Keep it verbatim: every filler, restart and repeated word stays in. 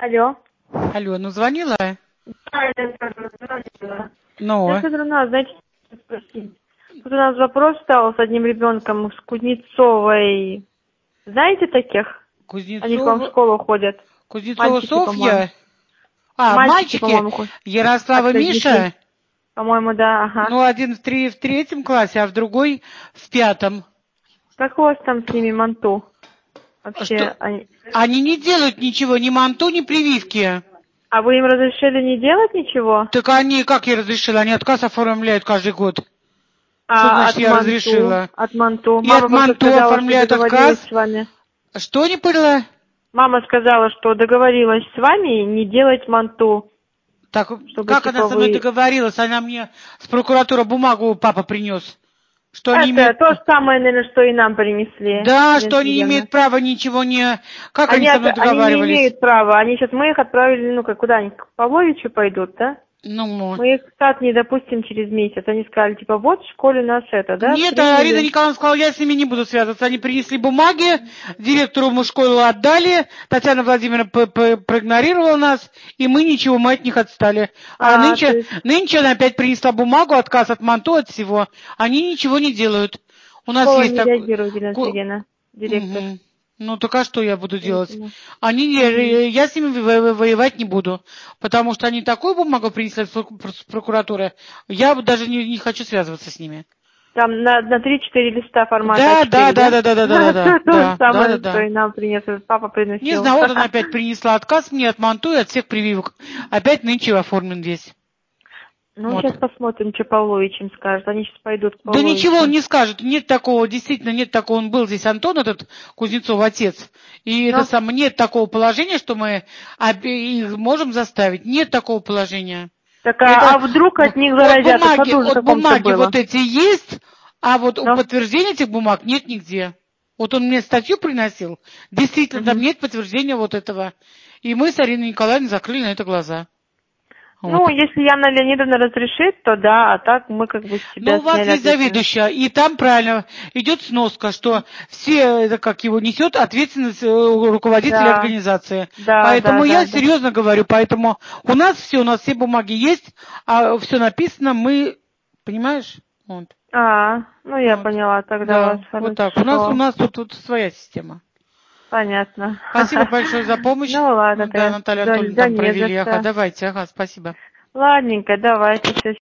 Алло. Алло, ну звонила? Да, я тоже звонила. Ну? Я смотрю, ну, знаете, что спросить. Тут у нас вопрос стал с одним ребенком, с Кузнецовой. Знаете таких? Они к вам в Кузнецова... школу ходят. Кузнецова Мальчики, по-моему. Софья? А, Мальчики, мальчики? по-моему, ходят. Ярослава Как-то Миша? дети. По-моему, да, ага. Ну, один в, три, в третьем классе, а в другой в пятом. Как у вас там с ними манту? Вообще, Что? они... Они не делают ничего, ни манту, ни прививки. А вы им разрешили не делать ничего? Так они, как я разрешила, они отказ оформляют каждый год. Что А значит от я манту? разрешила? От манту. И от Мама просто манту сказала, что оформляют договорилась отказ. с вами. Что не поняла? Мама сказала, что договорилась с вами не делать манту. Так, Чтобы, как она типа, со мной вы... договорилась? Она мне с прокуратуры бумагу папа принес. Что они Это имеют... то же самое, наверное, что и нам принесли. Да, Елена что они не Сергеевна. имеют права ничего не... Как они Они, со от- мной они не договаривались? имеют права. Они сейчас, мы их отправили, ну, как, куда они, к Павловичу пойдут, да? Ну, Мы их в сад не допустим через месяц. Они сказали, типа, вот в школе у нас это, да, нет, Арина приняли. Николаевна сказала, я с ними не буду связываться. Они принесли бумаги, директору мы школу отдали, Татьяна Владимировна п- п- проигнорировала нас, и мы ничего, мы от них отстали. А А, то нынче, есть нынче она опять принесла бумагу, отказ от манту, от всего. Они ничего не делают. У нас школа есть не такой... реагирует, Елена ко- Сергеевна, директор. Мгм. Ну, так а что я буду делать? Поэтому. Они, Мгм. не- я с ними во- во- воевать не буду, потому что они такую бумагу принесли с прок- с прокуратуры, я даже не, не хочу связываться с ними. Там на, на три-четыре листа формата Да, А да, четыре, да, да? да, да, да, да, да, То же да, да, да, самое, что да. и нам принес, папа Не приносил. знаю, вот она опять принесла отказ мне от манту и от всех прививок. Опять нынче оформлен весь. Ну, Вот. сейчас посмотрим, что Павлович им скажет. Они сейчас пойдут к Да ничего он Павловичу. не скажет. Нет такого, действительно, нет такого. Он был здесь, Антон, этот Кузнецов, отец. И это Ну, самое, нет такого положения, что мы обе- их можем заставить. Нет такого положения. так, а, Это а вдруг б- от них от заразят? В бумаги, саду же от каком-то бумаги было. вот эти есть, а вот у Ну, подтверждения этих бумаг нет нигде. Вот он мне статью приносил, действительно, там мгм. нет подтверждения вот этого. И мы с Ариной Николаевной закрыли на это глаза. Вот. Ну, если Яна Леонидовна разрешит, то да, а так мы как бы с Но себя у вас сняли есть ответственность. заведующая, и там правильно идет сноска, что все, это как его несет ответственность э, руководитель Да, организации. да, да, Поэтому я да, да. серьезно говорю, поэтому у нас все, у нас все бумаги есть, а все написано, мы, понимаешь? Вот. А, ну я Вот. поняла тогда вас, Да, вот так. У нас у хорошо. нас тут, тут своя система. Понятно. Спасибо большое за помощь. Ну ладно, Ну, да, тогда Наталья да, Анатольевна да там не за провели. Ага, что. давайте, ага, спасибо. Ладненько, давайте, все.